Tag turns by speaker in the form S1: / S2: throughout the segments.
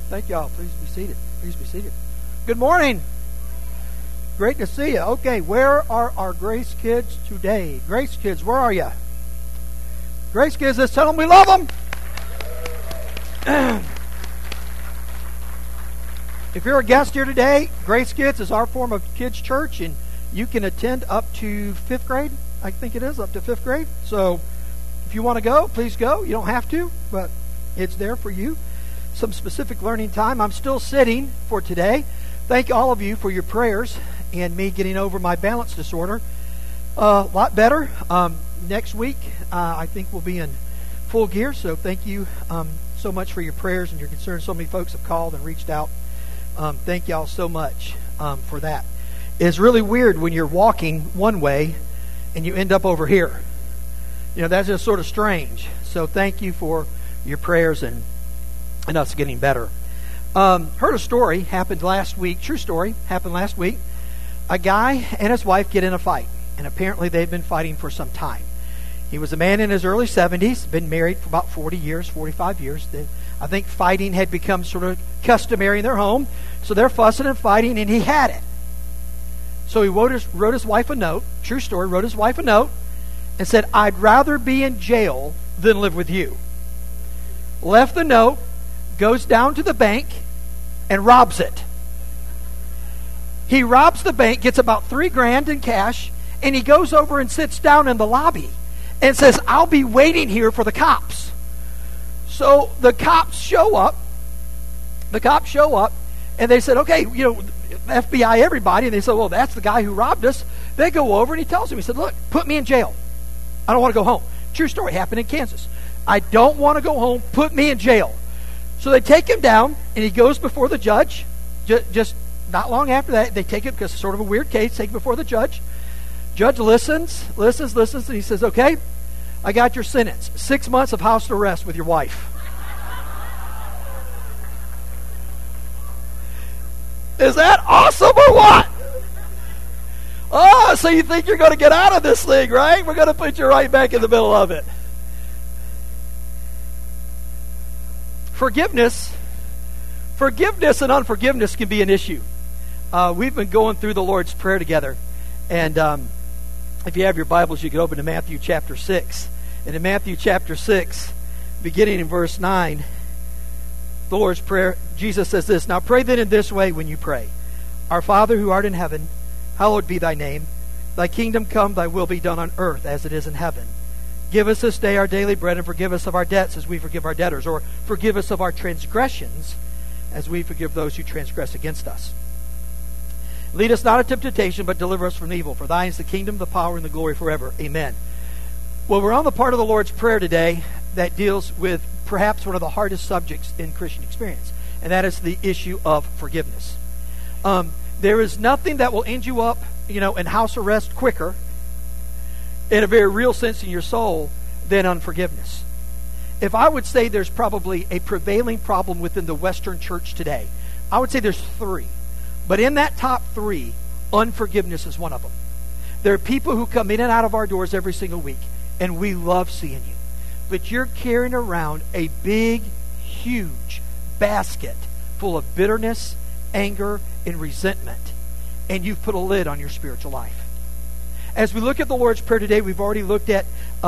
S1: Thank y'all. Please be seated. Please be seated. Good morning. Great to see you. Okay, where are our Grace kids today? Grace kids, where are you? Grace kids, let's tell them we love them. If you're a guest here today, Grace Kids is our form of kids church, and you can attend up to 5th grade. I think it is up to 5th grade. So if you want to go, please go. You don't have to, but it's there for you. Some specific learning time. I'm still sitting for today. Thank all of you for your prayers and me getting over my balance disorder. A lot better. Next week, I think we'll be in full gear. So thank you so much for your prayers and your concerns. So many folks have called and reached out. Thank y'all so much for that. It's really weird when you're walking one way and you end up over here. You know, that's just sort of strange. So thank you for your prayers and us getting better. Heard a story, happened last week, true story, happened last week. A guy and his wife get in a fight, and apparently they've been fighting for some time. He was a man in his early 70s, been married for about 40 years, 45 years. I think fighting had become sort of customary in their home, so they're fussing and fighting, and he had it. So he wrote his wife a note, true story, wrote his wife a note, and said, "I'd rather be in jail than live with you." Left the note, goes down to the bank, and robs it. He robs the bank, gets about $3,000 in cash, and he goes over and sits down in the lobby and says, "I'll be waiting here for the cops." So the cops show up. And they said, "Okay, you know, FBI, everybody." And they said, "Well, that's the guy who robbed us." They go over and he tells him, he said, "Look, put me in jail. I don't want to go home." True story, happened in Kansas. "I don't want to go home. Put me in jail." So they take him down, and he goes before the judge. Just not long after that, they take it, because it's sort of a weird case, take it before the judge. Judge listens, and he says, "Okay, I got your sentence. 6 months of house arrest with your wife." Is that awesome or what? Oh, so you think you're going to get out of this thing, right? We're going to put you right back in the middle of it. Forgiveness and unforgiveness can be an issue. We've been going through the Lord's Prayer together. And if you have your Bibles, you can open to Matthew chapter 6. And in Matthew chapter 6, beginning in verse 9, the Lord's Prayer, Jesus says this, "Now pray then in this way when you pray. Our Father who art in heaven, hallowed be thy name. Thy kingdom come, thy will be done on earth as it is in heaven. Give us this day our daily bread, and forgive us of our debts as we forgive our debtors. Or forgive us of our transgressions as we forgive those who transgress against us. Lead us not into temptation, but deliver us from evil. For thine is the kingdom, the power, and the glory forever. Amen." Well, we're on the part of the Lord's Prayer today that deals with perhaps one of the hardest subjects in Christian experience, and that is the issue of forgiveness. There is nothing that will end you up, in house arrest quicker, in a very real sense in your soul, than unforgiveness. If I would say there's probably a prevailing problem within the Western church today, I would say there's 3. But in that top 3, unforgiveness is one of them. There are people who come in and out of our doors every single week, and we love seeing you. But you're carrying around a big, huge basket full of bitterness, anger, and resentment, and you've put a lid on your spiritual life. As we look at the Lord's Prayer today, we've already looked at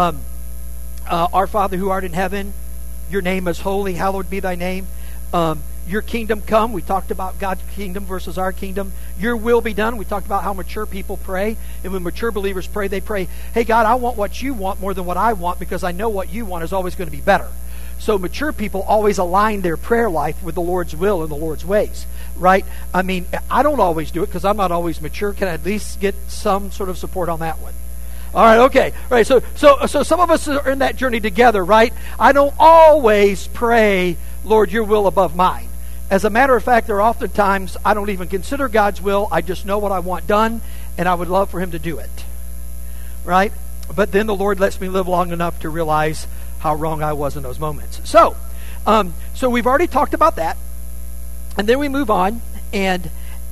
S1: Our Father who art in heaven, your name is holy, hallowed be thy name. Your kingdom come. We talked about God's kingdom versus our kingdom. Your will be done. We talked about how mature people pray. And when mature believers pray, they pray, "Hey, God, I want what you want more than what I want, because I know what you want is always going to be better." So mature people always align their prayer life with the Lord's will and the Lord's ways, right? I mean, I don't always do it because I'm not always mature. Can I at least get some sort of support on that one? All right, okay. All right, so some of us are in that journey together, right? I don't always pray, "Lord, your will above mine." As a matter of fact, there are often times I don't even consider God's will. I just know what I want done, and I would love for him to do it, right? But then the Lord lets me live long enough to realize how wrong I was in those moments. So we've already talked about that, and then we move on, and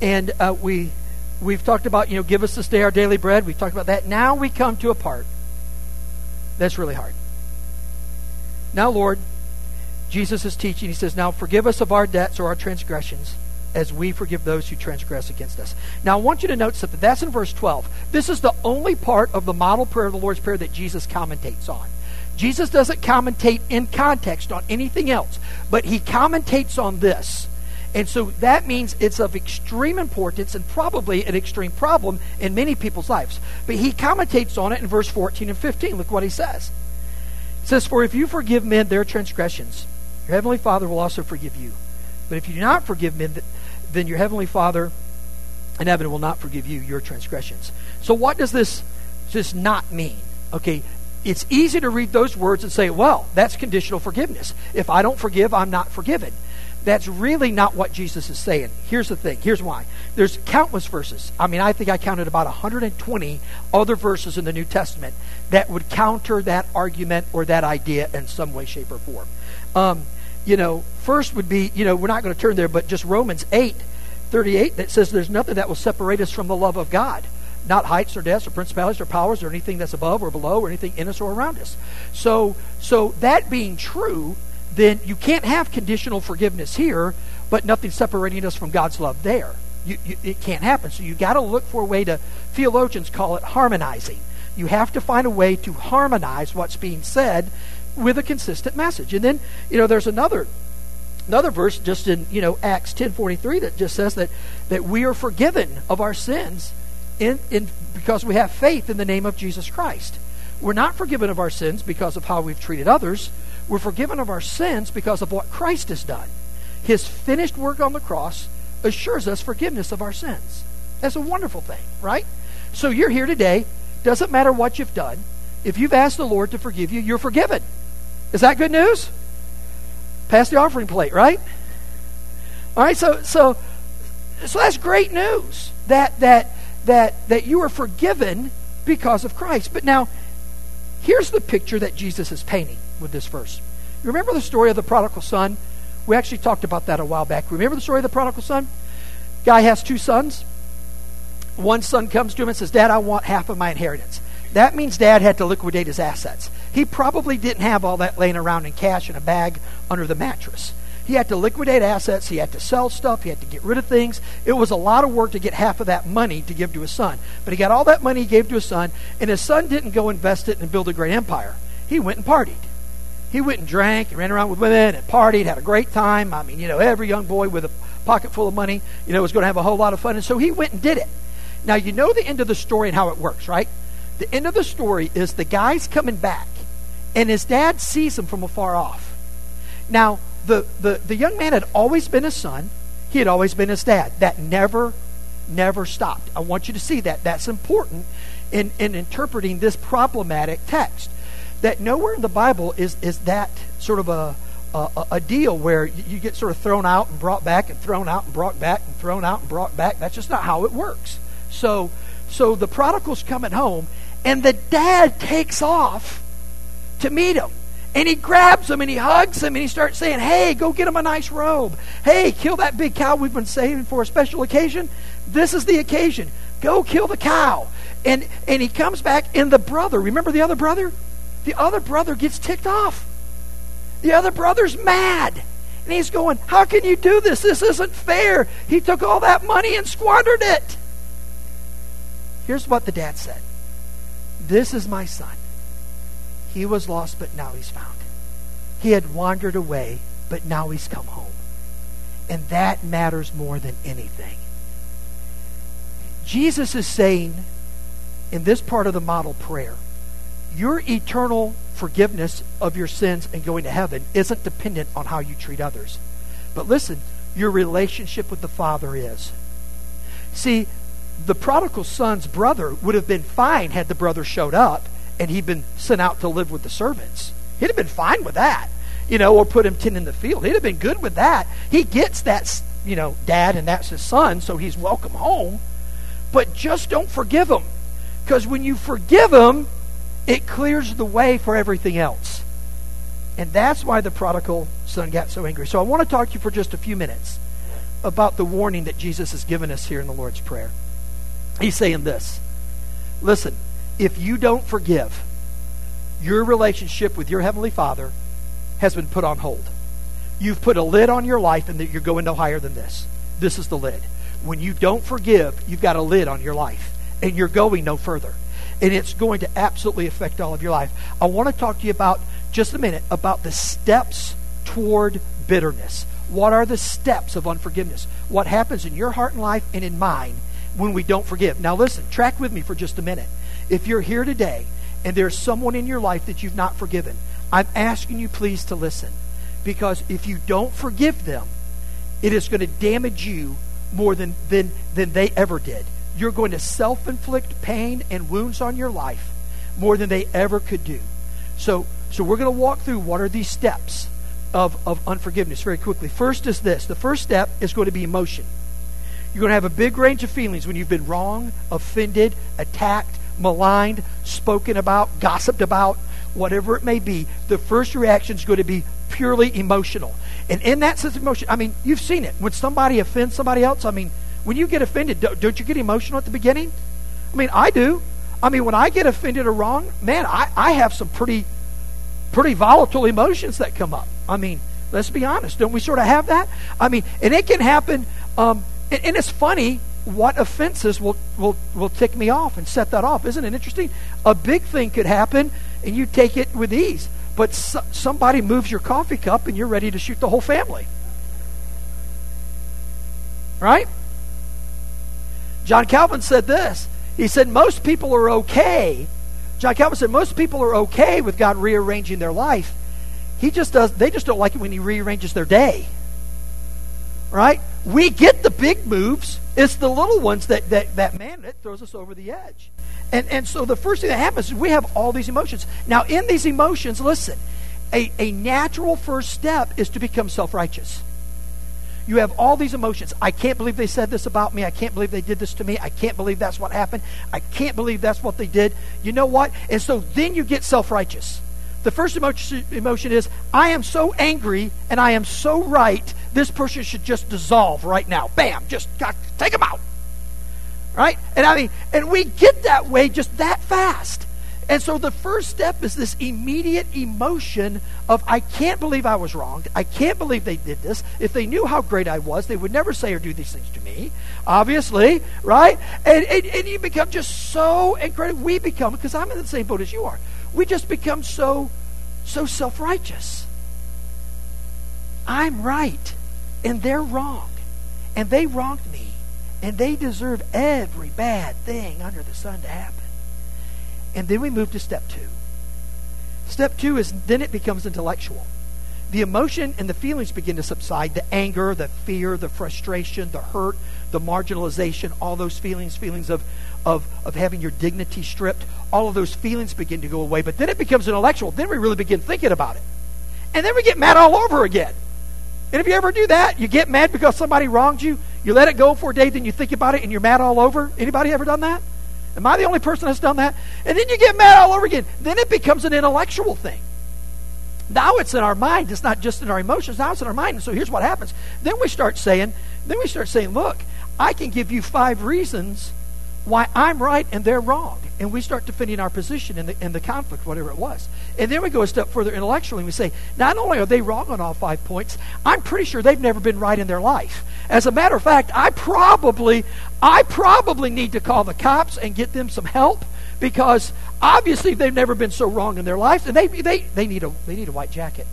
S1: we've talked about, give us this day our daily bread. We've talked about that. Now we come to a part that's really hard. Now, Lord, Jesus is teaching. He says, now forgive us of our debts or our transgressions as we forgive those who transgress against us. Now I want you to note something. That's in verse 12. This is the only part of the model prayer of the Lord's Prayer that Jesus commentates on. Jesus doesn't commentate in context on anything else, but he commentates on this. And so that means it's of extreme importance and probably an extreme problem in many people's lives. But he commentates on it in verse 14 and 15. Look what he says. It says, for if you forgive men their transgressions, your heavenly Father will also forgive you. But if you do not forgive men, then your heavenly Father in heaven will not forgive you your transgressions. So what does this not mean? Okay, it's easy to read those words and say, well, that's conditional forgiveness. If I don't forgive, I'm not forgiven. That's really not what Jesus is saying. Here's the thing. Here's why. There's countless verses. I mean, I think I counted about 120 other verses in the New Testament that would counter that argument or that idea in some way, shape, or form. First would be, we're not going to turn there, but just Romans 8:38 that says there's nothing that will separate us from the love of God. Not heights or depths or principalities or powers or anything that's above or below or anything in us or around us. So that being true, then you can't have conditional forgiveness here, but nothing separating us from God's love there. It can't happen. So you got to look for a way to, theologians call it harmonizing. You have to find a way to harmonize what's being said with a consistent message. And then, there's another verse just in, Acts 10:43 that just says that we are forgiven of our sins in because we have faith in the name of Jesus Christ. We're not forgiven of our sins because of how we've treated others. We're forgiven of our sins because of what Christ has done. His finished work on the cross assures us forgiveness of our sins. That's a wonderful thing, right? So you're here today. Doesn't matter what you've done. If you've asked the Lord to forgive you, you're forgiven. Is that good news? Pass the offering plate, right? All right, so that's great news that you are forgiven because of Christ. But now, here's the picture that Jesus is painting with this verse. You remember the story of the prodigal son? We actually talked about that a while back. Remember the story of the prodigal son? Guy has two sons. One son comes to him and says, Dad, I want half of my inheritance. That means Dad had to liquidate his assets. He probably didn't have all that laying around in cash in a bag under the mattress. He had to liquidate assets. He had to sell stuff. He had to get rid of things. It was a lot of work to get half of that money to give to his son. But he got all that money he gave to his son, and his son didn't go invest it and build a great empire. He went and partied. He went and drank and ran around with women and partied, had a great time. I mean, every young boy with a pocket full of money, was going to have a whole lot of fun. And so he went and did it. Now, you know the end of the story and how it works, right? The end of the story is the guy's coming back, and his dad sees him from afar off. Now, the young man had always been his son. He had always been his dad. That never stopped. I want you to see that. That's important in interpreting this problematic text. That nowhere in the Bible is that sort of a deal where you get sort of thrown out and brought back and thrown out and brought back and thrown out and brought back. That's just not how it works. So the prodigal's coming home, and the dad takes off to meet him. And he grabs him and he hugs him and he starts saying, hey, go get him a nice robe. Hey, kill that big cow we've been saving for a special occasion. This is the occasion. Go kill the cow. And he comes back, and the brother, remember the other brother? The other brother gets ticked off. The other brother's mad. And he's going, how can you do this? This isn't fair. He took all that money and squandered it. Here's what the dad said. This is my son. He was lost, but now he's found. He had wandered away, but now he's come home. And that matters more than anything. Jesus is saying in this part of the model prayer, your eternal forgiveness of your sins and going to heaven isn't dependent on how you treat others. But listen, your relationship with the Father is. See, the prodigal son's brother would have been fine had the brother showed up and he'd been sent out to live with the servants. He'd have been fine with that, or put him tending the field. He'd have been good with that. He gets that, dad, and that's his son, so he's welcome home. But just don't forgive him, because when you forgive him, it clears the way for everything else. And that's why the prodigal son got so angry. So I want to talk to you for just a few minutes about the warning that Jesus has given us here in the Lord's Prayer. He's saying this. Listen, if you don't forgive, your relationship with your Heavenly Father has been put on hold. you've put a lid on your life and that you're going no higher than this. This is the lid. When you don't forgive, you've got a lid on your life and you're going no further. And it's going to absolutely affect all of your life. I want to talk to you about, just a minute, about the steps toward bitterness. What are the steps of unforgiveness? What happens in your heart and life and in mine when we don't forgive? Now listen, track with me for just a minute. If you're here today and there's someone in your life that you've not forgiven, I'm asking you please to listen. Because if you don't forgive them, it is going to damage you more than they ever did. You're going to self-inflict pain and wounds on your life more than they ever could do. So we're going to walk through what are these steps of unforgiveness very quickly. First is this. The first step is going to be emotion. You're going to have a big range of feelings when you've been wrong, offended, attacked, maligned, spoken about, gossiped about, whatever it may be. The first reaction is going to be purely emotional. And in that sense of emotion, I mean, you've seen it. When somebody offends somebody else, I mean, when you get offended, don't you get emotional at the beginning? I mean, I do. I mean, when I get offended or wrong, man, I have some pretty volatile emotions that come up. I mean, let's be honest. Don't we sort of have that? I mean, and it can happen, and it's funny what offenses will tick me off and set that off. Isn't it interesting? A big thing could happen, and you take it with ease. But somebody moves your coffee cup, and you're ready to shoot the whole family. Right? John Calvin said this. He said, most people are okay. John Calvin said, most people are okay with God rearranging their life. They just don't like it when he rearranges their day. Right? We get the big moves. It's the little ones that throws us over the edge. And so the first thing that happens is we have all these emotions. Now, in these emotions, listen, a natural first step is to become self-righteous. You have all these emotions. I can't believe they said this about me. I can't believe they did this to me. I can't believe that's what happened. I can't believe that's what they did. You know what? And so then you get self-righteous. The first emotion is, I am so angry and I am so right, this person should just dissolve right now. Bam, just take them out. Right? And we get that way just that fast. And so the first step is this immediate emotion of, I can't believe I was wronged. I can't believe they did this. If they knew how great I was, they would never say or do these things to me. Obviously, right? And you become just so incredible. We become, because I'm in the same boat as you are, we just become so self-righteous. I'm right, and they're wrong, and they wronged me, and they deserve every bad thing under the sun to happen. And then we move to step 2. Step 2 is, then it becomes intellectual. The emotion and the feelings begin to subside. The anger, the fear, the frustration, the hurt, the marginalization, all those feelings of having your dignity stripped, all of those feelings begin to go away. But then it becomes intellectual. Then we really begin thinking about it. And then we get mad all over again. And if you ever do that, you get mad because somebody wronged you, you let it go for a day, then you think about it and you're mad all over. Anybody ever done that? Am I the only person that's done that? And then you get mad all over again. Then it becomes an intellectual thing. Now it's in our mind. It's not just in our emotions. Now it's in our mind. And so here's what happens. Then we start saying, look, I can give you 5 reasons why I'm right and they're wrong. And we start defending our position in the conflict, whatever it was. And then we go a step further intellectually and we say, not only are they wrong on all 5 points, I'm pretty sure they've never been right in their life. As a matter of fact, I probably need to call the cops and get them some help, because obviously they've never been so wrong in their life, and they need a white jacket.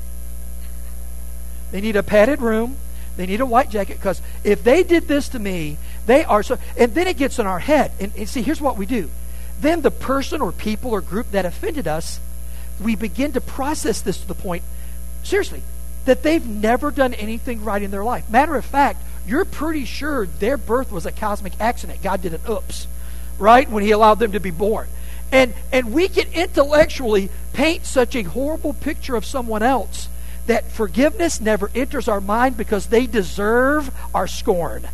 S1: They need a padded room. They need a white jacket, because if they did this to me, they are so. And then it gets in our head. And see, here's what we do. Then the person or people or group that offended us, we begin to process this to the point, seriously, that they've never done anything right in their life. Matter of fact, you're pretty sure their birth was a cosmic accident. God did an oops, right, when he allowed them to be born. And we can intellectually paint such a horrible picture of someone else that forgiveness never enters our mind because they deserve our scorn.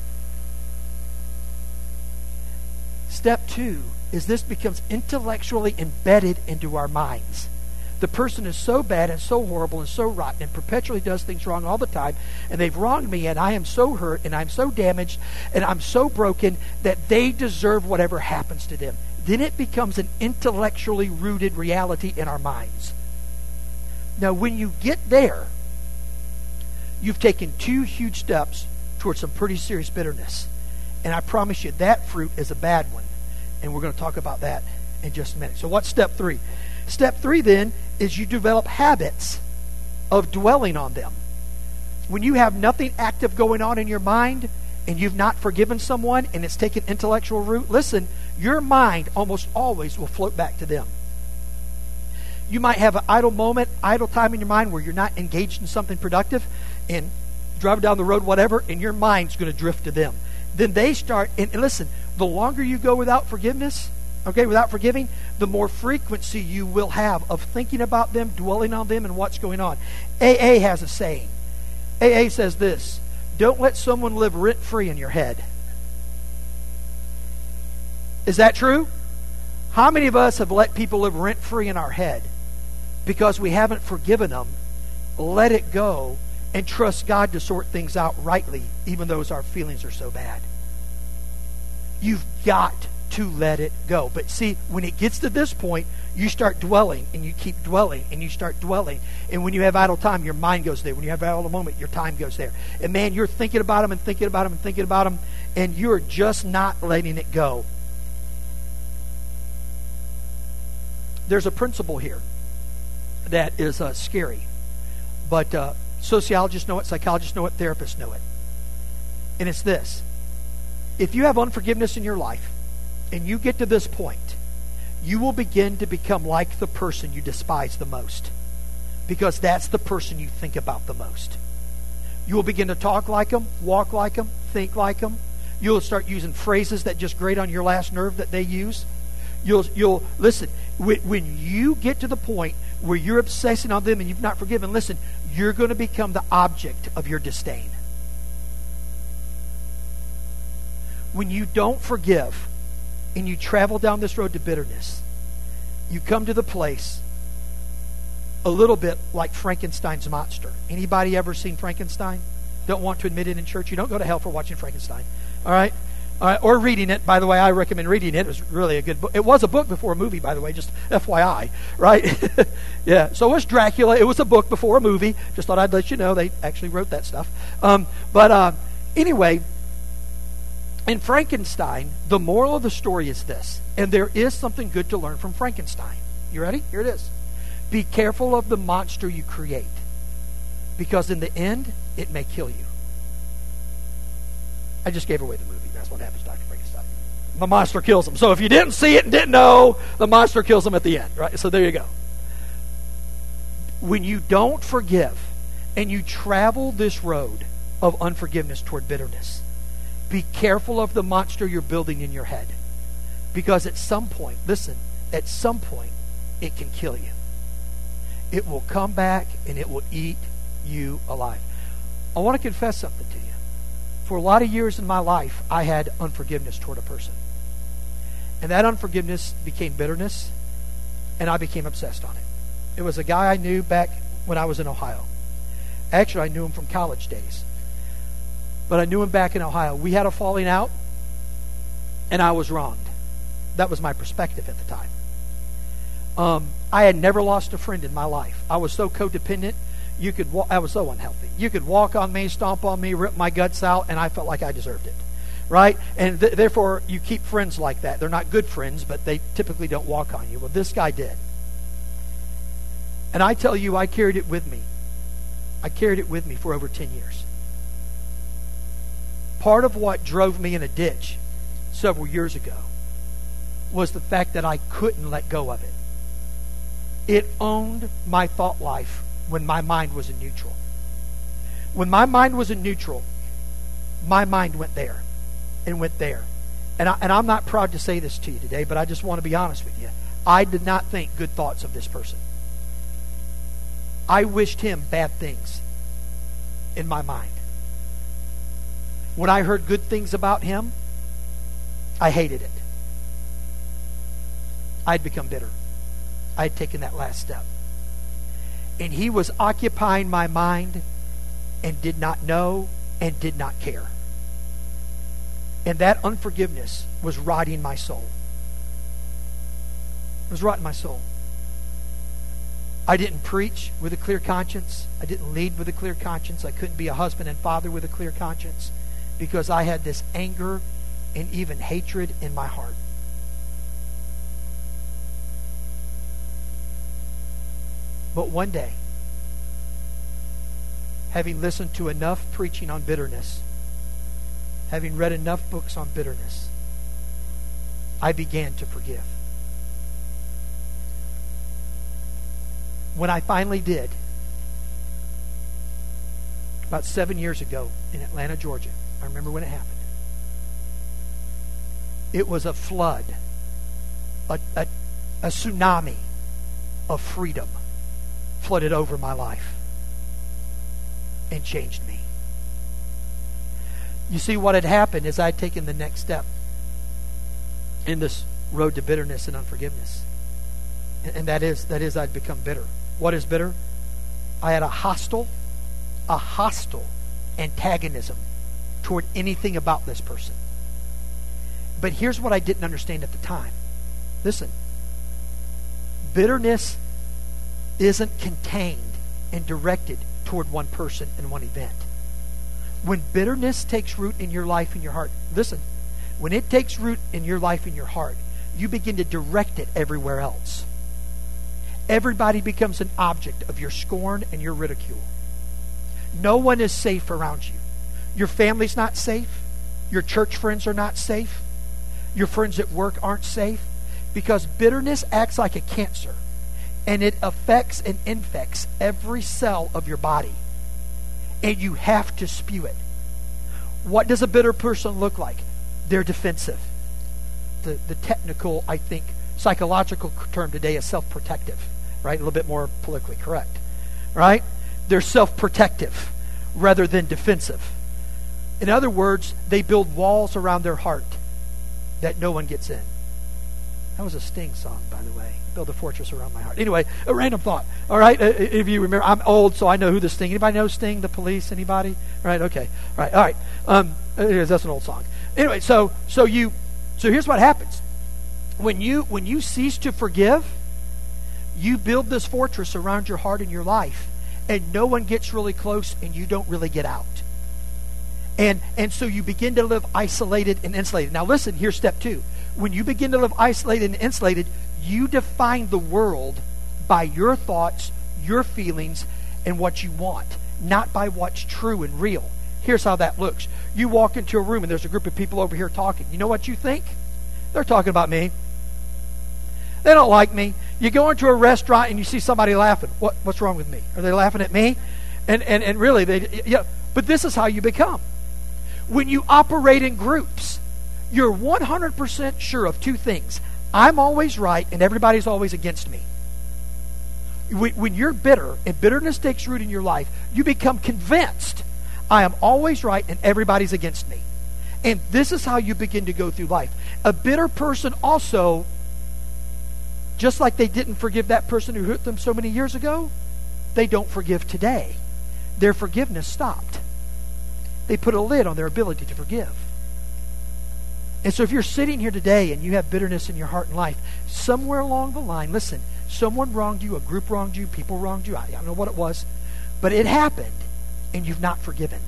S1: Step 2 is this becomes intellectually embedded into our minds. The person is so bad and so horrible and so rotten and perpetually does things wrong all the time, and they've wronged me, and I am so hurt and I'm so damaged and I'm so broken that they deserve whatever happens to them. Then it becomes an intellectually rooted reality in our minds. Now, when you get there, you've taken 2 huge steps towards some pretty serious bitterness. And I promise you, that fruit is a bad one. And we're going to talk about that in just a minute. So what's step 3? Step 3 then is you develop habits of dwelling on them. When you have nothing active going on in your mind and you've not forgiven someone and it's taken intellectual root, listen, your mind almost always will float back to them. You might have an idle moment, idle time in your mind where you're not engaged in something productive and driving down the road, whatever, and your mind's going to drift to them. Then they start, and listen, the longer you go without forgiveness, without forgiving, the more frequency you will have of thinking about them, dwelling on them, and what's going on. AA has a saying. AA says this: don't let someone live rent-free in your head. Is that true? How many of us have let people live rent-free in our head because we haven't forgiven them, let it go, and trust God to sort things out rightly, even though our feelings are so bad? You've got to let it go. But see, when it gets to this point, you start dwelling, and you keep dwelling, and you start dwelling. And when you have idle time, your mind goes there. When you have idle moment, your time goes there. And man, you're thinking about them and thinking about them and thinking about them, and you're just not letting it go. There's a principle here that is scary. But sociologists know it, psychologists know it, therapists know it. And it's this: if you have unforgiveness in your life and you get to this point, you will begin to become like the person you despise the most, because that's the person you think about the most. You will begin to talk like them, walk like them, think like them. You'll start using phrases that just grate on your last nerve that they use. You'll listen, when you get to the point where you're obsessing on them and you've not forgiven, listen, you're going to become the object of your disdain. When you don't forgive and you travel down this road to bitterness, you come to the place a little bit like Frankenstein's monster. Anybody ever seen Frankenstein? Don't want to admit it in church? You don't go to hell for watching Frankenstein. All right? Or reading it. By the way, I recommend reading it. It was really a good book. It was a book before a movie, by the way, just FYI, right? Yeah, so was Dracula. It was a book before a movie. Just thought I'd let you know they actually wrote that stuff. Anyway, in Frankenstein, the moral of the story is this, and there is something good to learn from Frankenstein. You ready? Here it is. Be careful of the monster you create, because in the end, it may kill you. I just gave away the movie. That's what happens to Dr. Frankenstein. The monster kills him. So if you didn't see it and didn't know, the monster kills him at the end, right? So there you go. When you don't forgive and you travel this road of unforgiveness toward bitterness, be careful of the monster you're building in your head. Because at some point, listen, at some point, it can kill you. It will come back and it will eat you alive. I want to confess something to you. For a lot of years in my life, I had unforgiveness toward a person. And that unforgiveness became bitterness, and I became obsessed on it. It was a guy I knew back when I was in Ohio. Actually, I knew him from college days. But I knew him back in Ohio. We had a falling out, and I was wronged. That was my perspective at the time. I had never lost a friend in my life. I was so codependent. I was so unhealthy. You could walk on me, stomp on me, rip my guts out, and I felt like I deserved it. Right? And therefore, you keep friends like that. They're not good friends, but they typically don't walk on you. Well, this guy did. And I tell you, I carried it with me. I carried it with me for over 10 years. Part of what drove me in a ditch several years ago was the fact that I couldn't let go of it. It owned my thought life when my mind was in neutral. When my mind was in neutral, my mind went there and went there. And I'm not proud to say this to you today, but I just want to be honest with you. I did not think good thoughts of this person. I wished him bad things in my mind. When I heard good things about him, I hated it. I'd become bitter. I had taken that last step. And he was occupying my mind and did not know and did not care. And that unforgiveness was rotting my soul. It was rotting my soul. I didn't preach with a clear conscience. I didn't lead with a clear conscience. I couldn't be a husband and father with a clear conscience because I had this anger and even hatred in my heart. But one day, having listened to enough preaching on bitterness, having read enough books on bitterness, I began to forgive. When I finally did, about 7 years ago in Atlanta, Georgia, I remember when it happened. It was a flood, a tsunami of freedom flooded over my life and changed me. You see, what had happened is I'd taken the next step in this road to bitterness and unforgiveness. And that is I'd become bitter. What is bitter? I had a hostile antagonism toward anything about this person. But here's what I didn't understand at the time. Listen, bitterness isn't contained and directed toward one person and one event. When bitterness takes root in your life and your heart, listen, when it takes root in your life and your heart, you begin to direct it everywhere else. Everybody becomes an object of your scorn and your ridicule. No one is safe around you. Your family's not safe. Your church friends are not safe. Your friends at work aren't safe, because bitterness acts like a cancer, and it affects and infects every cell of your body. And you have to spew it. What does a bitter person look like? They're defensive. The technical, I think, psychological term today is self-protective, right? A little bit more politically correct, right? They're self-protective rather than defensive. In other words, they build walls around their heart that no one gets in. That was a Sting song, by the way. Build a fortress around my heart. Anyway, a random thought. All right, if you remember, I'm old, so I know who the Sting. Anybody know Sting? The Police? Anybody? Right? Okay. All right. That's an old song. Anyway, so here's what happens when you cease to forgive. You build this fortress around your heart and your life, and no one gets really close, and you don't really get out. And so you begin to live isolated and insulated. Now listen, here's step 2. When you begin to live isolated and insulated, you define the world by your thoughts, your feelings, and what you want, not by what's true and real. Here's how that looks. You walk into a room and there's a group of people over here talking. You know what you think? They're talking about me. They don't like me. You go into a restaurant and you see somebody laughing. What's wrong with me? Are they laughing at me? And really, but this is how you become. When you operate in groups, you're 100% sure of 2 things. I'm always right and everybody's always against me. When you're bitter and bitterness takes root in your life, you become convinced I am always right and everybody's against me. And this is how you begin to go through life. A bitter person also, just like they didn't forgive that person who hurt them so many years ago, they don't forgive today. Their forgiveness stopped. They put a lid on their ability to forgive. And so if you're sitting here today and you have bitterness in your heart and life, somewhere along the line, listen, someone wronged you, a group wronged you, people wronged you, I don't know what it was, but it happened and you've not forgiven.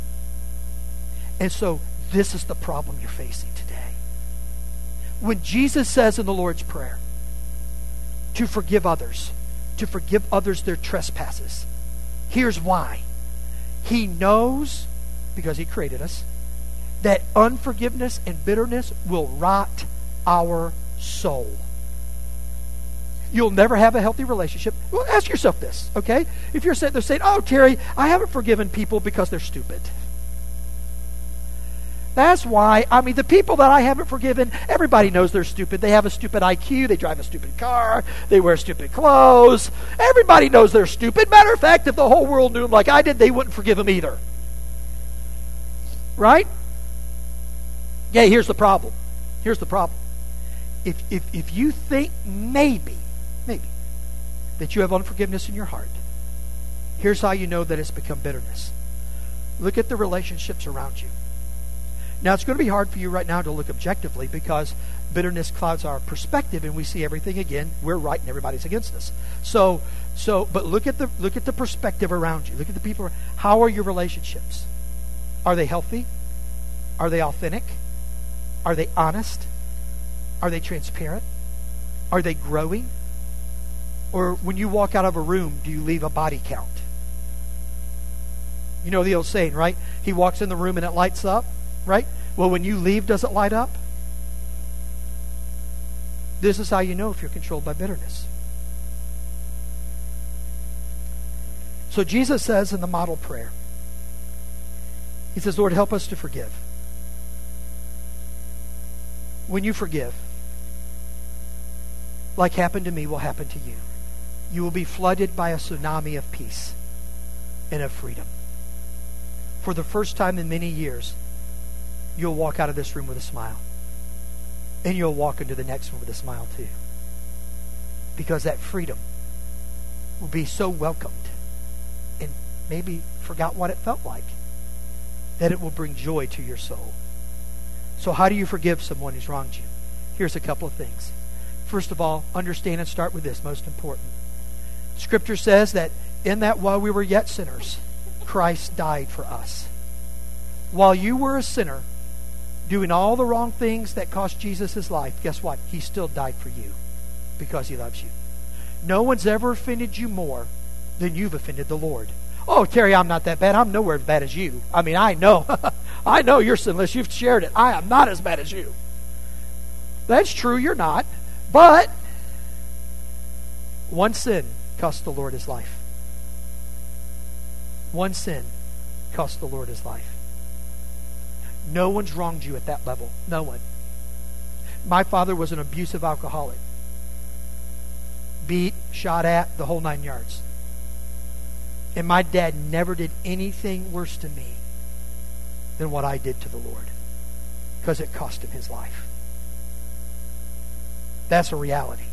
S1: And so this is the problem you're facing today. When Jesus says in the Lord's Prayer to forgive others their trespasses, here's why. He knows, because he created us, that unforgiveness and bitterness will rot our soul. You'll never have a healthy relationship. Well, ask yourself this, okay? If you're sitting there saying, oh, Terry, I haven't forgiven people because they're stupid. That's why, the people that I haven't forgiven, everybody knows they're stupid. They have a stupid IQ. They drive a stupid car. They wear stupid clothes. Everybody knows they're stupid. Matter of fact, if the whole world knew them like I did, they wouldn't forgive them either. Right? Yeah, here's the problem. Here's the problem. If you think maybe that you have unforgiveness in your heart, here's how you know that it's become bitterness. Look at the relationships around you. Now, it's going to be hard for you right now to look objectively because bitterness clouds our perspective and we see everything again. We're right and everybody's against us. But look at the perspective around you. Look at the people. How are your relationships? Are they healthy? Are they authentic? Are they honest? Are they transparent? Are they growing? Or when you walk out of a room, do you leave a body count? You know the old saying, right? He walks in the room and it lights up, right? Well, when you leave, does it light up? This is how you know if you're controlled by bitterness. So Jesus says in the model prayer, he says, Lord, help us to forgive. When you forgive, like happened to me, will happen to you. You will be flooded by a tsunami of peace and of freedom. For the first time in many years, you'll walk out of this room with a smile. And you'll walk into the next one with a smile too. Because that freedom will be so welcomed and maybe forgot what it felt like, that it will bring joy to your soul. So how do you forgive someone who's wronged you? Here's a couple of things. First of all, understand and start with this, most important. Scripture says that in that while we were yet sinners, Christ died for us. While you were a sinner, doing all the wrong things that cost Jesus his life, guess what? He still died for you because he loves you. No one's ever offended you more than you've offended the Lord. Oh, Terry, I'm not that bad. I'm nowhere as bad as you. I mean, I know. I know you're sinless. You've shared it. I am not as bad as you. That's true, you're not. But one sin cost the Lord his life. One sin cost the Lord his life. No one's wronged you at that level. No one. My father was an abusive alcoholic. Beat, shot at, the whole 9 yards. And my dad never did anything worse to me than what I did to the Lord. Because it cost him his life. That's a reality.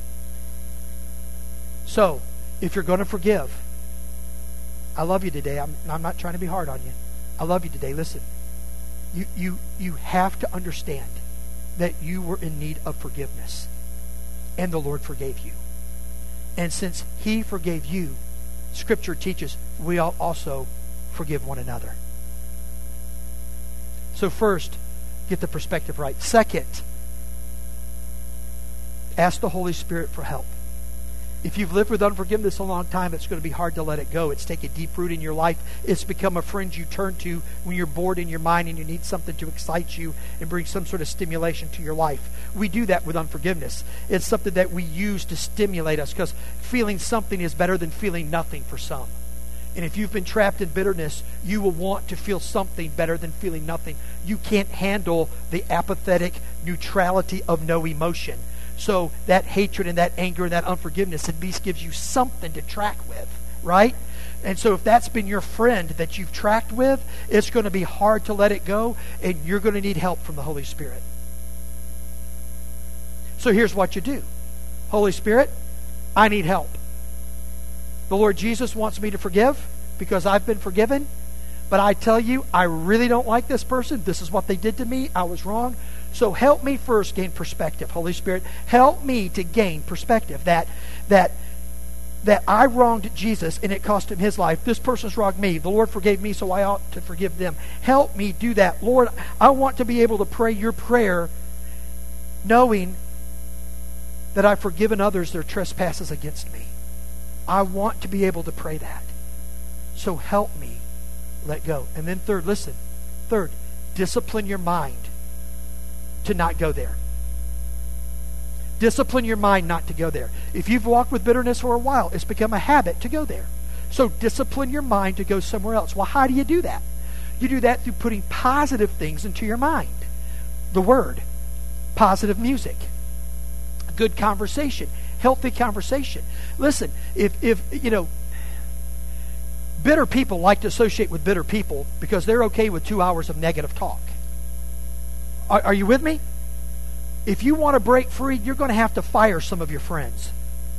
S1: So, if you're going to forgive, I love you today. I'm not trying to be hard on you. I love you today. Listen. You have to understand that you were in need of forgiveness. And the Lord forgave you. And since he forgave you, Scripture teaches we all also forgive one another. So first, get the perspective right. Second, ask the Holy Spirit for help. If you've lived with unforgiveness a long time, it's going to be hard to let it go. It's taken deep root in your life. It's become a friend you turn to when you're bored in your mind and you need something to excite you and bring some sort of stimulation to your life. We do that with unforgiveness. It's something that we use to stimulate us because feeling something is better than feeling nothing for some. And if you've been trapped in bitterness, you will want to feel something better than feeling nothing. You can't handle the apathetic neutrality of no emotion. So that hatred and that anger and that unforgiveness at least gives you something to track with, right? And so if that's been your friend that you've tracked with, it's going to be hard to let it go, and you're going to need help from the Holy Spirit. So here's what you do. Holy Spirit, I need help. The Lord Jesus wants me to forgive because I've been forgiven. But I tell you, I really don't like this person. This is what they did to me. I was wrong. So help me first gain perspective. Holy Spirit, help me to gain perspective that I wronged Jesus and it cost him his life. This person's wronged me. The Lord forgave me, so I ought to forgive them. Help me do that. Lord, I want to be able to pray your prayer knowing that I've forgiven others their trespasses against me. I want to be able to pray that. So help me let go. And then third, listen. Third, discipline your mind to not go there. Discipline your mind not to go there. If you've walked with bitterness for a while, it's become a habit to go there. So discipline your mind to go somewhere else. Well, how do you do that? You do that through putting positive things into your mind. The Word, positive music, good conversation, healthy conversation. Listen, if you know, bitter people like to associate with bitter people because they're okay with 2 hours of negative talk. Are you with me? If you want to break free, you're going to have to fire some of your friends.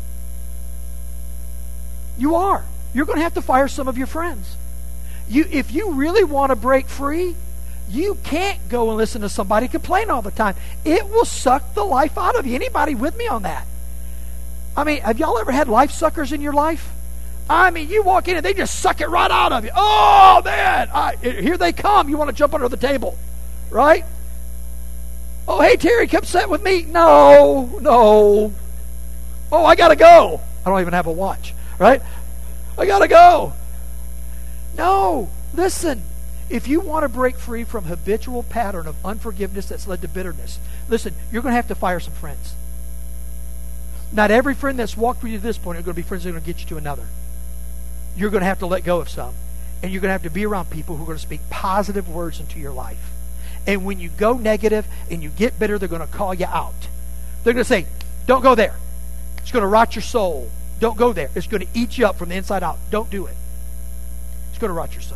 S1: You are. You're going to have to fire some of your friends. If you really want to break free, You can't go and listen to somebody complain all the time. It will suck the life out of you. Anybody with me on that? I mean, have y'all ever had life suckers in your life? I mean, you walk in and they just suck it right out of you. Oh, man. Here they come. You want to jump under the table, right? Oh, hey, Terry, come sit with me. No. Oh, I got to go. I don't even have a watch, right? I got to go. No, listen. If you want to break free from habitual pattern of unforgiveness that's led to bitterness, listen, you're going to have to fire some friends. Not every friend that's walked with you to this point are going to be friends that are going to get you to another. You're going to have to let go of some. And you're going to have to be around people who are going to speak positive words into your life. And when you go negative and you get bitter, they're going to call you out. They're going to say, don't go there. It's going to rot your soul. Don't go there. It's going to eat you up from the inside out. Don't do it. It's going to rot your soul.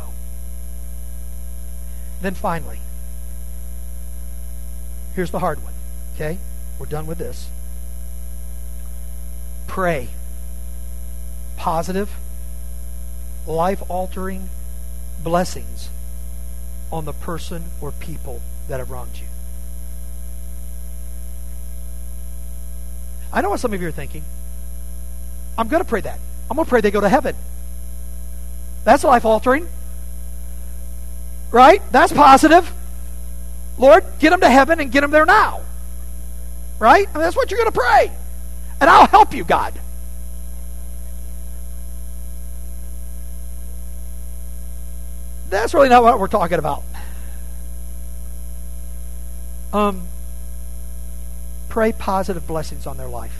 S1: Then finally, here's the hard one. Okay? We're done with this. Pray. Positive, life-altering blessings on the person or people that have wronged you. I know what some of you are thinking. I'm going to pray that. I'm going to pray they go to heaven. That's life-altering. Right? That's positive. Lord, get them to heaven and get them there now. Right? I mean, that's what you're going to pray. And I'll help you, God. That's really not what we're talking about. Pray positive blessings on their life.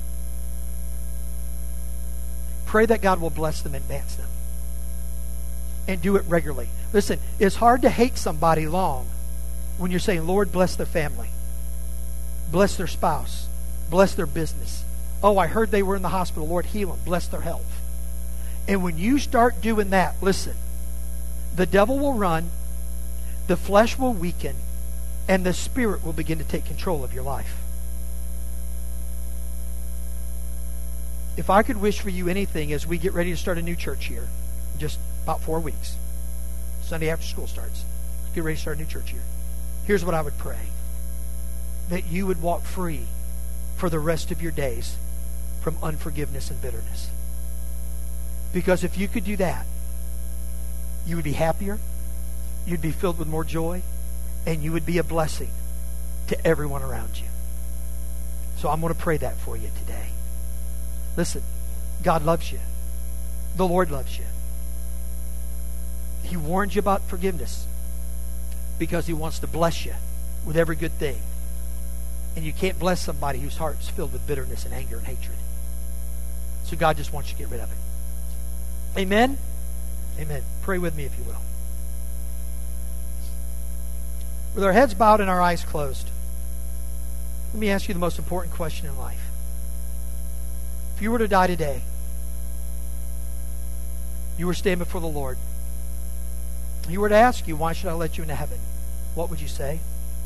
S1: Pray that God will bless them and advance them. And do it regularly. Listen, it's hard to hate somebody long when you're saying, Lord, bless their family. Bless their spouse. Bless their business. Oh, I heard they were in the hospital. Lord, heal them. Bless their health. And when you start doing that, listen, the devil will run, the flesh will weaken, and the Spirit will begin to take control of your life. If I could wish for you anything as we get ready to start a new church here, just about 4 weeks, Sunday after school starts, get ready to start a new church here. Here's what I would pray. That you would walk free for the rest of your days from unforgiveness and bitterness. Because if you could do that, you would be happier, you'd be filled with more joy, and you would be a blessing to everyone around you. So I'm going to pray that for you today. Listen, God loves you. The Lord loves you. He warned you about forgiveness because He wants to bless you with every good thing. And you can't bless somebody whose heart's filled with bitterness and anger and hatred. So God just wants you to get rid of it. Amen? Amen. Pray with me if you will. With our heads bowed and our eyes closed, let me ask you the most important question in life. If you were to die today, you were standing before the Lord, He were to ask you, why should I let you into heaven? What would you say?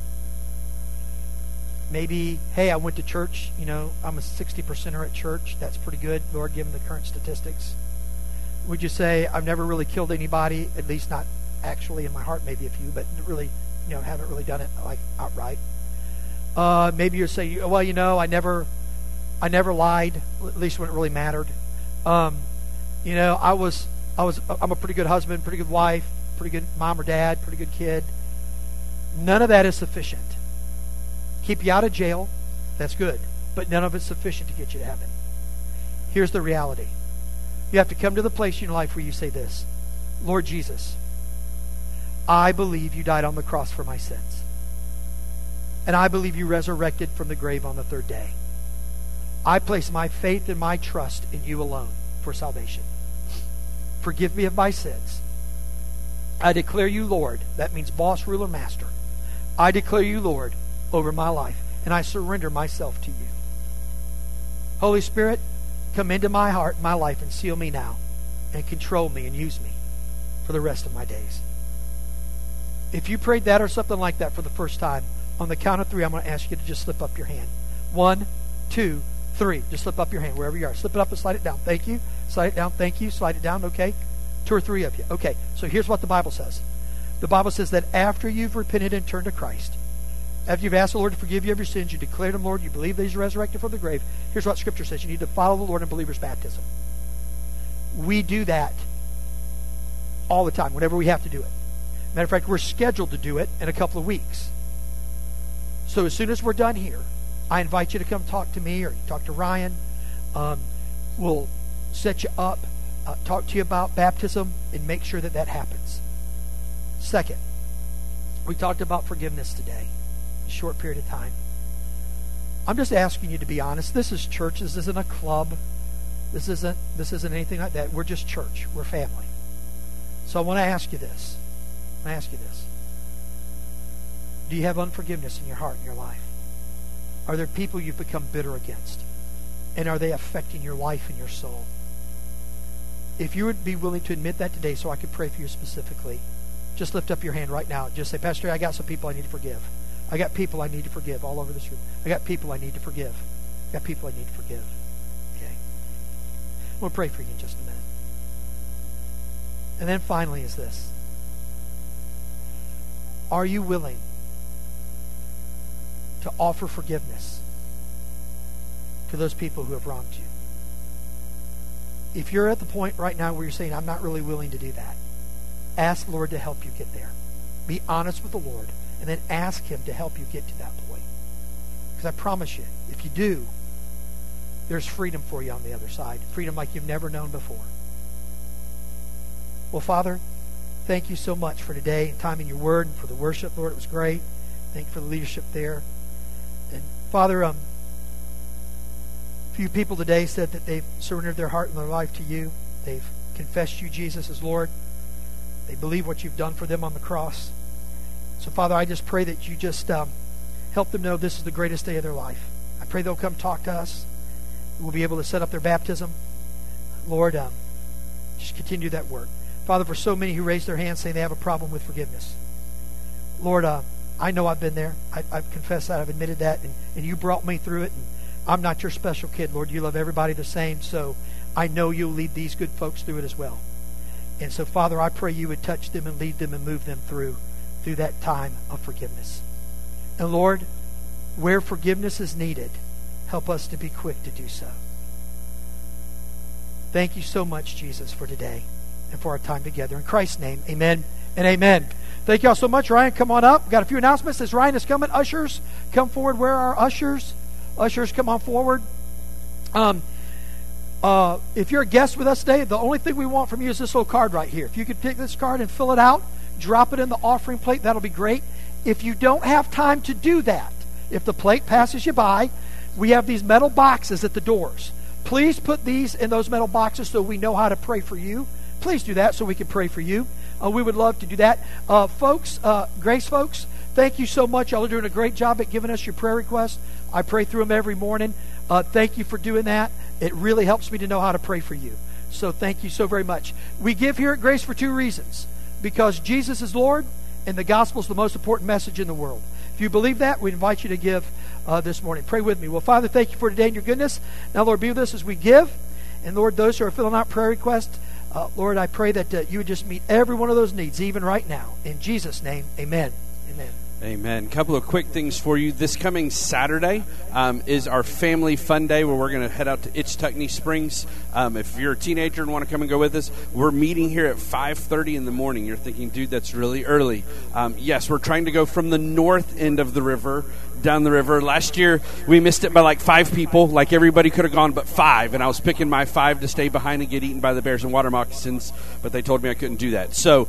S1: Maybe, hey, I went to church. You know, I'm a 60%er at church. That's pretty good, Lord, given the current statistics. Would you say, I've never really killed anybody, at least not actually in my heart, maybe a few, but really, you know, haven't really done it like outright. Maybe you'd say, well, you know, I never lied, at least when it really mattered. You know, I'm a pretty good husband, pretty good wife, pretty good mom or dad, pretty good kid. None of that is sufficient. Keep you out of jail, that's good, but none of it's sufficient to get you to heaven. Here's the reality. You have to come to the place in your life where you say this, Lord Jesus, I believe you died on the cross for my sins. And I believe you resurrected from the grave on the third day. I place my faith and my trust in you alone for salvation. Forgive me of my sins. I declare you Lord. That means boss, ruler, master. I declare you Lord over my life, and I surrender myself to you. Holy Spirit, come into my heart and my life and seal me now and control me and use me for the rest of my days. If you prayed that or something like that for the first time, on the count of 3, I'm going to ask you to just slip up your hand. 1, 2, 3. Just slip up your hand wherever you are. Slip it up and slide it down. Thank you. Slide it down. Thank you. Slide it down. Okay. 2 or 3 of you. Okay. So here's what the Bible says. The Bible says that after you've repented and turned to Christ, after you've asked the Lord to forgive you of your sins, you declared Him Lord, you believe that He's resurrected from the grave, here's what Scripture says. You need to follow the Lord in believer's baptism. We do that all the time, whenever we have to do it. Matter of fact, we're scheduled to do it in a couple of weeks. So as soon as we're done here, I invite you to come talk to me or talk to Ryan. We'll set you up, talk to you about baptism, and make sure that that happens. Second, we talked about forgiveness today, a short period of time. I'm just asking you to be honest. This is church. This isn't a club. This isn't anything like that. We're just church. We're family. So I want to ask you this. Do you have unforgiveness in your heart and your life? Are there people you've become bitter against? And are they affecting your life and your soul? If you would be willing to admit that today so I could pray for you specifically, just lift up your hand right now. Just say, Pastor, I got some people I need to forgive. I got people I need to forgive all over this room. I got people I need to forgive. I got people I need to forgive. Okay. I'm going to pray for you in just a minute. And then finally is this. Are you willing to offer forgiveness to those people who have wronged you? If you're at the point right now where you're saying, I'm not really willing to do that, ask the Lord to help you get there. Be honest with the Lord, and then ask Him to help you get to that point. Because I promise you, if you do, there's freedom for you on the other side. Freedom like you've never known before. Well, Father, thank you so much for today and time in your word and for the worship, Lord. It was great. Thank you for the leadership there. And Father, a few people today said that they've surrendered their heart and their life to you. They've confessed you, Jesus, as Lord. They believe what you've done for them on the cross. So, Father, I just pray that you just help them know this is the greatest day of their life. I pray they'll come talk to us. We'll be able to set up their baptism. Lord, just continue that work. Father, for so many who raised their hands saying they have a problem with forgiveness. Lord, I know I've been there. I've confessed that. I've admitted that. And you brought me through it. And I'm not your special kid, Lord. You love everybody the same. So I know you'll lead these good folks through it as well. And so, Father, I pray you would touch them and lead them and move them through that time of forgiveness. And Lord, where forgiveness is needed, help us to be quick to do so. Thank you so much, Jesus, for today and for our time together. In Christ's name, amen and amen. Thank you all so much. Ryan, come on up. Got a few announcements. As Ryan is coming, ushers, come forward. Where are ushers? Ushers, come on forward. If you're a guest with us today, the only thing we want from you is this little card right here. If you could take this card and fill it out, drop it in the offering plate, that'll be great. If you don't have time to do that, if the plate passes you by, we have these metal boxes at the doors. Please put these in those metal boxes so we know how to pray for you. Please do that so we can pray for you. We would love to do that. Folks, Grace folks, thank you so much. Y'all are doing a great job at giving us your prayer requests. I pray through them every morning. Thank you for doing that. It really helps me to know how to pray for you. So thank you so very much. We give here at Grace for two reasons. Because Jesus is Lord and the gospel is the most important message in the world. If you believe that, we invite you to give this morning. Pray with me. Well, Father, thank you for today and your goodness. Now, Lord, be with us as we give. And, Lord, those who are filling out prayer requests, Lord, I pray that you would just meet every one of those needs, even right now. In Jesus' name, amen. Amen.
S2: Amen. A couple of quick things for you. This coming Saturday is our family fun day where we're going to head out to Ichtuckney Springs. If you're a teenager and want to come and go with us, we're meeting here at 5:30 in the morning. You're thinking, dude, that's really early. Yes, we're trying to go from the north end of the river down the river. Last year, we missed it by like 5 people. Like everybody could have gone but 5. And I was picking my 5 to stay behind and get eaten by the bears and water moccasins. But they told me I couldn't do that. So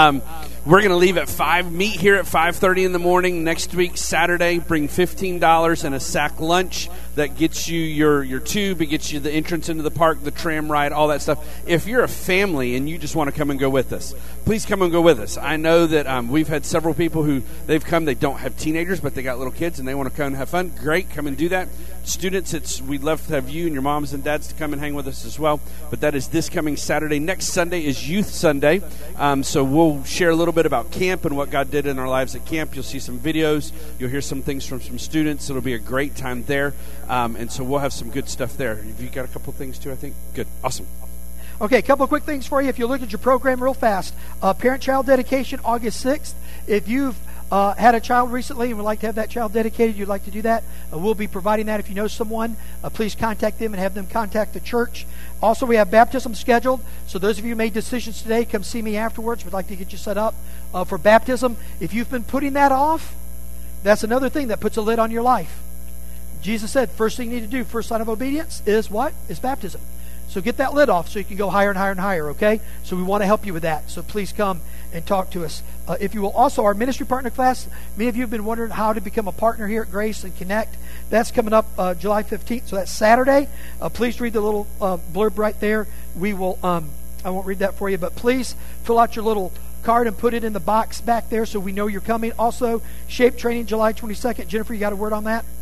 S2: we're going to leave at 5. Meet here at 5:30 in the morning. Next week, Saturday, bring $15 and a sack lunch. That gets you your tube. It gets you the entrance into the park, the tram ride, all that stuff. If you're a family and you just want to come and go with us, please come and go with us. I know that we've had several people who they've come. They don't have teenagers, but they got little kids and they want to come and have fun. Great, come and do that. Students, we'd love to have you and your moms and dads to come and hang with us as well. But that is this coming Saturday. Next Sunday is Youth Sunday. So we'll share a little bit about camp and what God did in our lives at camp. You'll see some videos. You'll hear some things from some students. It'll be a great time there. And so we'll have some good stuff there. Have you got a couple things too, I think? Good. Awesome.
S1: Okay, a couple of quick things for you. If you look at your program real fast, parent-child dedication, August 6th. If you've had a child recently and would like to have that child dedicated, you'd like to do that, we'll be providing that. If you know someone, please contact them and have them contact the church. Also, we have baptism scheduled. So those of you who made decisions today, come see me afterwards. We'd like to get you set up for baptism. If you've been putting that off, that's another thing that puts a lid on your life. Jesus said, first thing you need to do, first sign of obedience is what? Is baptism. So get that lid off so you can go higher and higher and higher, okay? So we want to help you with that. So please come and talk to us. If you will, also our ministry partner class, many of you have been wondering how to become a partner here at Grace and Connect. That's coming up July 15th, so that's Saturday. Please read the little blurb right there. We will, I won't read that for you, but please fill out your little card and put it in the box back there so we know you're coming. Also, SHAPE training July 22nd. Jennifer, you got a word on that?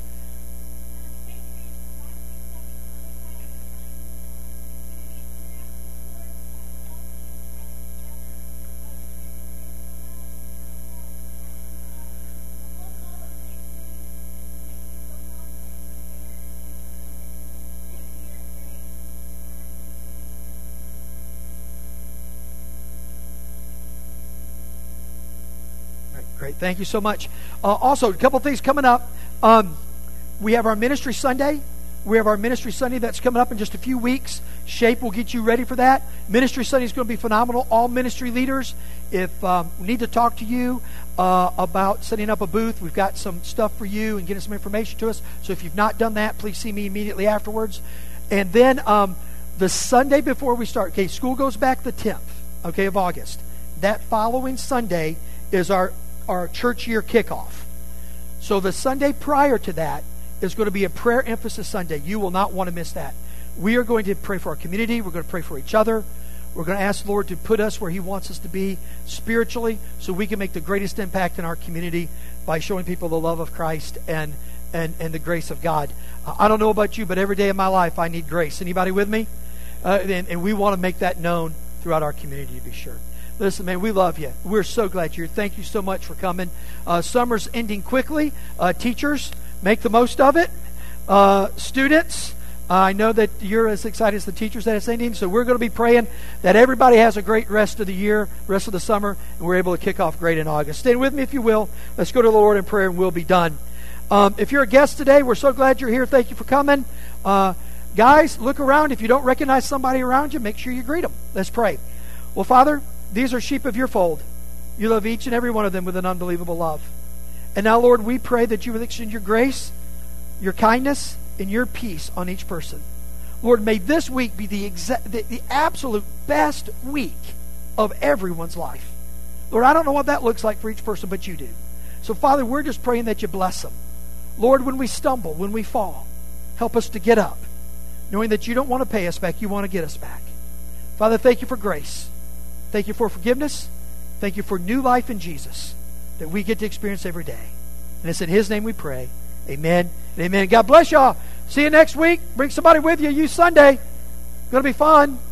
S1: Great. Thank you so much. Also, a couple things coming up. We have our Ministry Sunday. We have our Ministry Sunday that's coming up in just a few weeks. SHAPE will get you ready for that. Ministry Sunday is going to be phenomenal. All ministry leaders, if we need to talk to you about setting up a booth, we've got some stuff for you and getting some information to us. So if you've not done that, please see me immediately afterwards. And then the Sunday before we start, okay, school goes back the 10th, okay, of August. That following Sunday is our church year kickoff. So the Sunday prior to that is going to be a prayer emphasis Sunday. You will not want to miss that. We are going to pray for our community. We're going to pray for each other. We're going to ask the Lord to put us where He wants us to be spiritually so we can make the greatest impact in our community by showing people the love of Christ and the grace of God. I don't know about you, but every day of my life I need grace. Anybody with me? And we want to make that known throughout our community, to be sure. Listen, man, we love you. We're so glad you're here. Thank you so much for coming. Summer's ending quickly. Teachers, make the most of it. Students, I know that you're as excited as the teachers that it's ending, so we're going to be praying that everybody has a great rest of the year, rest of the summer, and we're able to kick off great in August. Stand with me if you will. Let's go to the Lord in prayer, and we'll be done. If you're a guest today, we're so glad you're here. Thank you for coming. Guys, look around. If you don't recognize somebody around you, make sure you greet them. Let's pray. Well, Father, these are sheep of your fold. You love each and every one of them with an unbelievable love. And now, Lord, we pray that you will extend your grace, your kindness, and your peace on each person. Lord, may this week be the absolute best week of everyone's life. Lord, I don't know what that looks like for each person, but you do. So, Father, we're just praying that you bless them. Lord, when we stumble, when we fall, help us to get up, knowing that you don't want to pay us back, you want to get us back. Father, thank you for grace. Thank you for forgiveness. Thank you for new life in Jesus that we get to experience every day. And it's in His name we pray. Amen and amen. God bless y'all. See you next week. Bring somebody with you. Use Sunday. It's going to be fun.